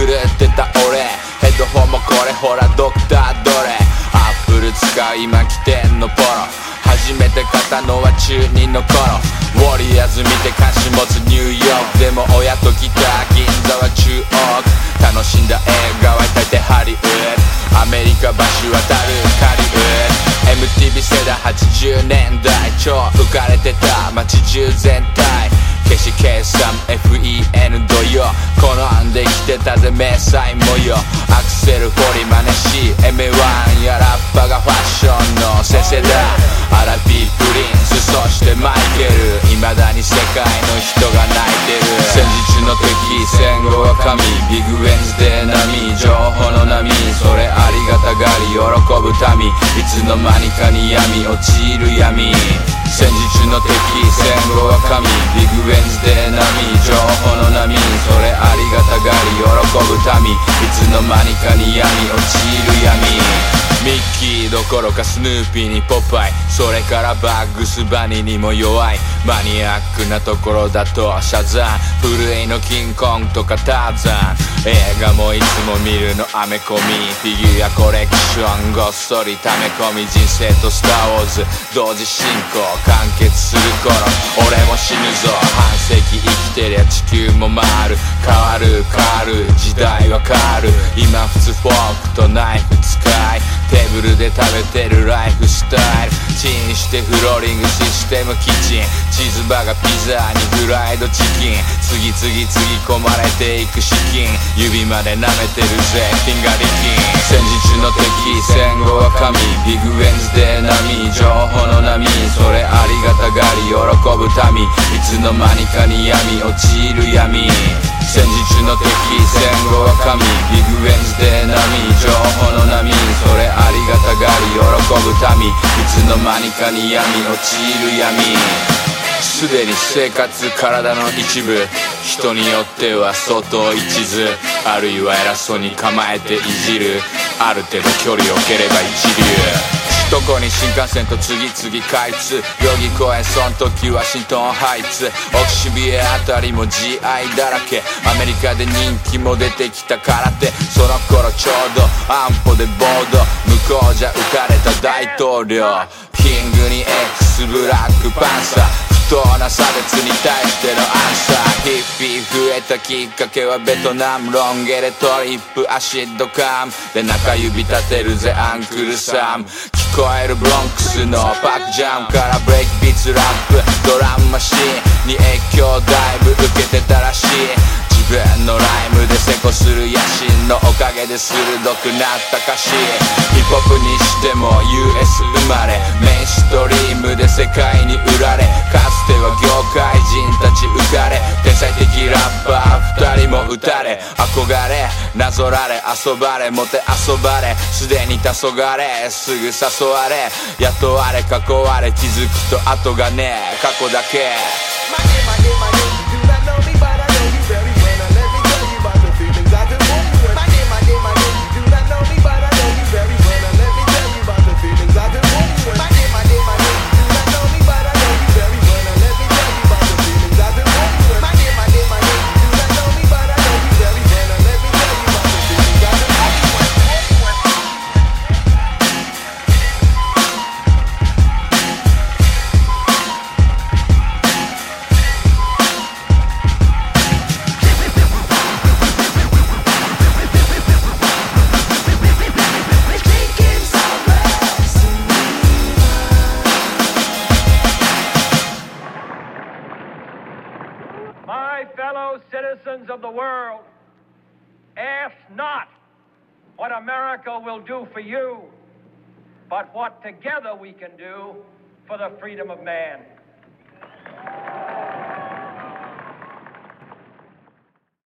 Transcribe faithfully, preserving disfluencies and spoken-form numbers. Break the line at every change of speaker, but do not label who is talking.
ってた俺ヘッドホンもこれほらドクターどれアップル使う今着てんのポロ初めて買ったのは中にの頃ウォリアーズ見て関心持つニューヨークでも親と来た銀座は中央区楽しんだ映画は大抵ハリウッドアメリカ橋渡るカリウッド エムティーブイ 世代はちじゅうねんだい超浮かれてた街中全体消し計算 エフイーエヌ 度よ好んできてたぜ迷彩模様アクセルフォリ真似し エムワン やラッパがファッションの先生だアラビープリンスそしてマイケル未だに世界の人が泣いてる戦時中の敵戦後は神ビッグウェンズデー並み情報の波それありがたがり喜ぶ民いつの間にかに闇落ちる闇戦時中の敵戦後は神ビッグウェンズデー並み情報の波それありがたがり喜ぶ民いつの間にかに闇落ちる闇ミッキーどころかスヌーピーにポパイそれからバッグスバニーにも弱いマニアックなところだとシャザン古いのキンコングとかターザン映画もいつも見るのアメコミフィギュアコレクションごっそり溜め込み人生とスターウォーズ同時進行完結する頃俺も死ぬぞ半世紀生きてりゃ地球も回る変わる変わる時代は変わる今普通フォークとナイフ使いテーブルで食べてるライフスタイルチンしてフローリングシステムキッチンチーズバーガーピザにフライドチキン次々つぎ込まれていく資金指まで舐めてるぜフィンガリキン戦時中の敵戦後は神ビッグウェンズデー並み情報の波それありがたがり喜ぶ民いつの間にかに闇落ちる闇戦時中の敵戦後は神ビッグウェンズデー並み情報の波それありがたがり喜ぶ民いつの間にかに闇落ちる闇すでに生活体の一部人によっては相当一途あるいは偉そうに構えていじるある程度距離を置ければ一流どこに新幹線と次々開通代々木公園そん時ワシントンハイツオキシビエあたりも ジーアイ だらけアメリカで人気も出てきたからってその頃ちょうど安保でボード向こうじゃ撃たれた大統領キングに X ブラックパンサー不当な差別に対してのアンサーヒッピー増えたきっかけはベトナムロンゲレトリップアシッドカムで中指立てるぜアンクルサム聞こえるブロンクスのパックジャムからブレイクビーツラップドラムマシンに影響だいぶ受けてたらしい自分のライムでセコする野心のおかげで鋭くなった歌詞ヒップホップにしても ユーエス 生まれメインストリームで世界に売られかつては業界人たち浮かれ天才的ラッパー二人も撃たれ憧れなぞられ遊ばれもて遊ばれすでに黄昏すぐ誘われ雇われ囲われ気づくと後がねえ過去だけ
My fellow citizens of the world, ask not what America will do for you, but what together we can do for the freedom of man.